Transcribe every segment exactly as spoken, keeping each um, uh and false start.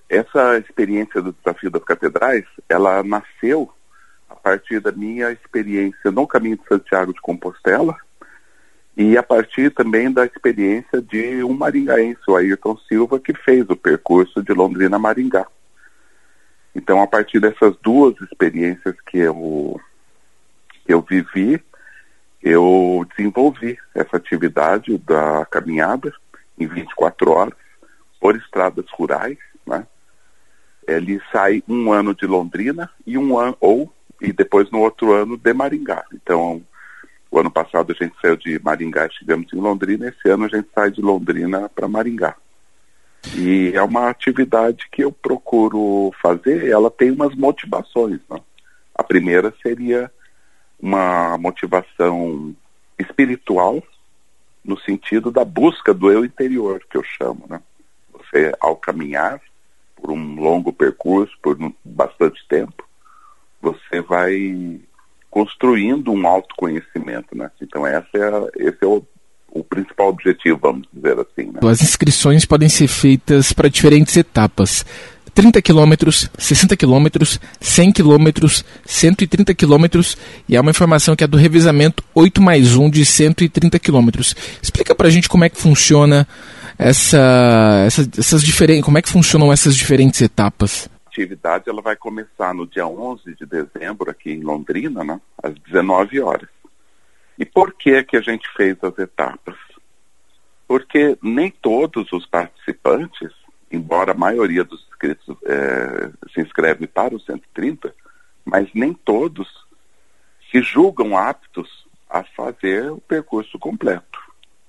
essa experiência do Desafio das Catedrais, ela nasceu a partir da minha experiência no Caminho de Santiago de Compostela e a partir também da experiência de um maringaense, o Ayrton Silva, que fez o percurso de Londrina a Maringá. Então, a partir dessas duas experiências que eu, que eu vivi, eu desenvolvi essa atividade da caminhada em vinte e quatro horas, por estradas rurais, né? Ele sai um ano de Londrina e um ano, ou, e depois no outro ano de Maringá. Então, o ano passado a gente saiu de Maringá e chegamos em Londrina, esse ano a gente sai de Londrina para Maringá. E é uma atividade que eu procuro fazer, ela tem umas motivações, né? A primeira seria uma motivação espiritual, no sentido da busca do eu interior, que eu chamo, né? Você, ao caminhar por um longo percurso, por um, bastante tempo, você vai construindo um autoconhecimento, né? Então essa é, esse é o, o principal objetivo, vamos dizer assim, né? As inscrições podem ser feitas para diferentes etapas. trinta quilômetros, sessenta quilômetros, cem quilômetros, cento e trinta quilômetros e há uma informação que é do revezamento oito mais um de cento e trinta quilômetros. Explica pra gente como é que funciona essa, essa, essas diferentes, como é que funcionam essas diferentes etapas. A atividade ela vai começar no dia onze de dezembro aqui em Londrina, né, às dezenove horas. E por que que a gente fez as etapas? Porque nem todos os participantes, embora a maioria dos inscritos é, se inscreve para o cento e trinta, mas nem todos se julgam aptos a fazer o percurso completo.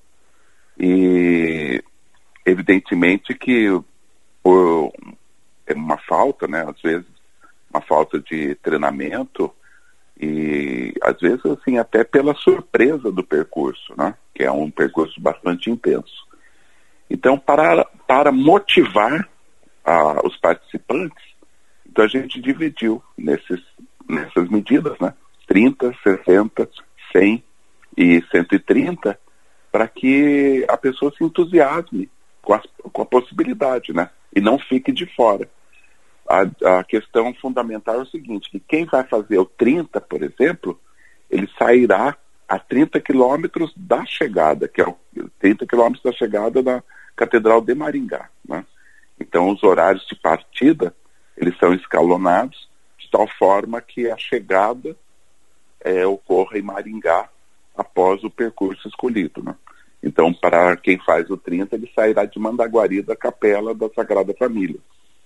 E evidentemente que por uma falta, né, às vezes uma falta de treinamento e às vezes assim até pela surpresa do percurso, né, que é um percurso bastante intenso. Então, para, para motivar ah, os participantes, então a gente dividiu nesses, nessas medidas, né? trinta, sessenta, cem e cento e trinta, para que a pessoa se entusiasme com a, com a possibilidade, né? E não fique de fora. A, a questão fundamental é o seguinte, que quem vai fazer o trinta, por exemplo, ele sairá a trinta quilômetros da chegada, que é o trinta quilômetros da chegada da Catedral de Maringá, né? Então os horários de partida, eles são escalonados de tal forma que a chegada é, ocorra em Maringá após o percurso escolhido, né? Então, para quem faz o trinta, ele sairá de Mandaguari, da Capela da Sagrada Família.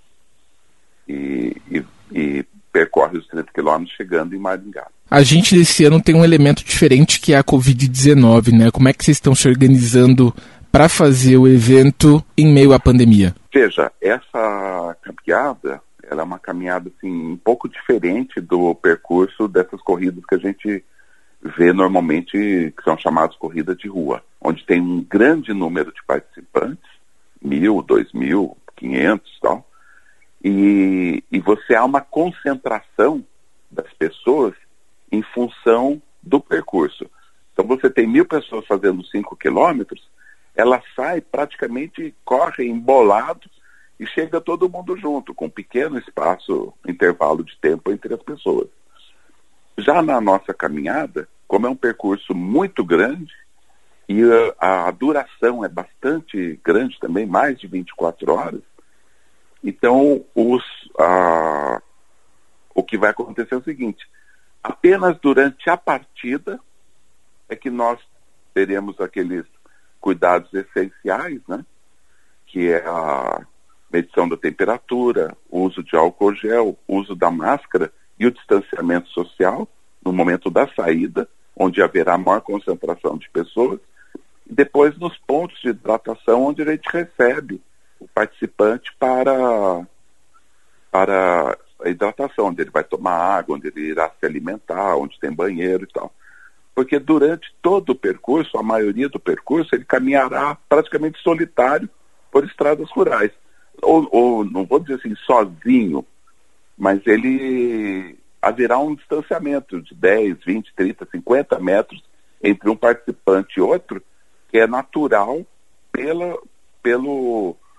E, e, e percorre os trinta quilômetros chegando em Maringá. A gente desse ano tem um elemento diferente que é a covid dezenove, né? Como é que vocês estão se organizando para fazer o evento em meio à pandemia? Veja, essa caminhada, ela é uma caminhada assim, um pouco diferente do percurso dessas corridas que a gente vê normalmente, que são chamadas corridas de rua, onde tem um grande número de participantes, mil, dois mil, quinhentos e tal, e, e você há uma concentração das pessoas em função do percurso. Então você tem mil pessoas fazendo cinco quilômetros, ela sai praticamente, corre embolado e chega todo mundo junto, com um pequeno espaço, intervalo de tempo entre as pessoas. Já na nossa caminhada, como é um percurso muito grande e a, a duração é bastante grande também, mais de vinte e quatro horas, então os, a, o que vai acontecer é o seguinte, apenas durante a partida é que nós teremos aqueles cuidados essenciais, né? Que é a medição da temperatura, o uso de álcool gel, o uso da máscara e o distanciamento social no momento da saída, onde haverá maior concentração de pessoas, e depois nos pontos de hidratação, onde a gente recebe o participante para, para a hidratação, onde ele vai tomar água, onde ele irá se alimentar, onde tem banheiro e tal. Porque durante todo o percurso, a maioria do percurso, ele caminhará praticamente solitário por estradas rurais. Ou, ou não vou dizer assim, sozinho, mas ele haverá um distanciamento de dez, vinte, trinta, cinquenta metros entre um participante e outro, que é natural pela, pelo,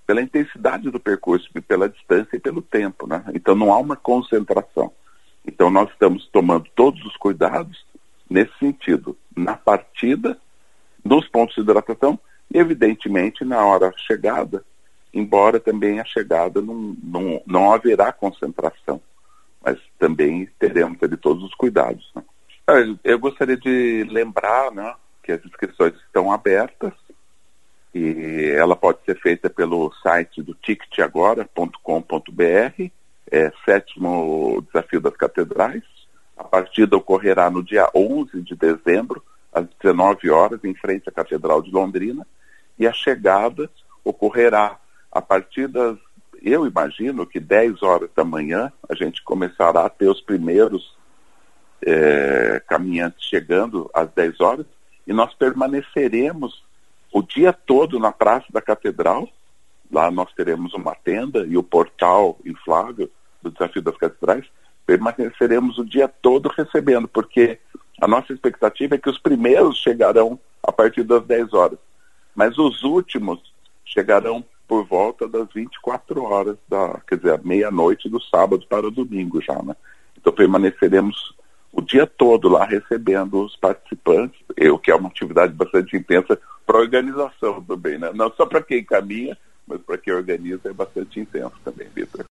pela intensidade do percurso, pela distância e pelo tempo, né? Então não há uma concentração. Então nós estamos tomando todos os cuidados nesse sentido, na partida, nos pontos de hidratação e, evidentemente, na hora chegada, embora também a chegada não, não, não haverá concentração, mas também teremos ali todos os cuidados, né? Eu gostaria de lembrar, né, que as inscrições estão abertas e ela pode ser feita pelo site do ticket agora ponto com ponto b r, é sétimo Desafio das Catedrais. A partida ocorrerá no dia onze de dezembro, às dezenove horas, em frente à Catedral de Londrina, e a chegada ocorrerá a partir das, eu imagino que dez horas da manhã, a gente começará a ter os primeiros é, caminhantes chegando às dez horas, e nós permaneceremos o dia todo na Praça da Catedral. Lá nós teremos uma tenda e o portal inflável do Desafio das Catedrais. Permaneceremos o dia todo recebendo, porque a nossa expectativa é que os primeiros chegarão a partir das dez horas, mas os últimos chegarão por volta das vinte e quatro horas, da, quer dizer, meia-noite do sábado para o domingo já, né? Então permaneceremos o dia todo lá recebendo os participantes, o que é uma atividade bastante intensa para a organização também, né? Não só para quem caminha, mas para quem organiza é bastante intenso também, Vitor.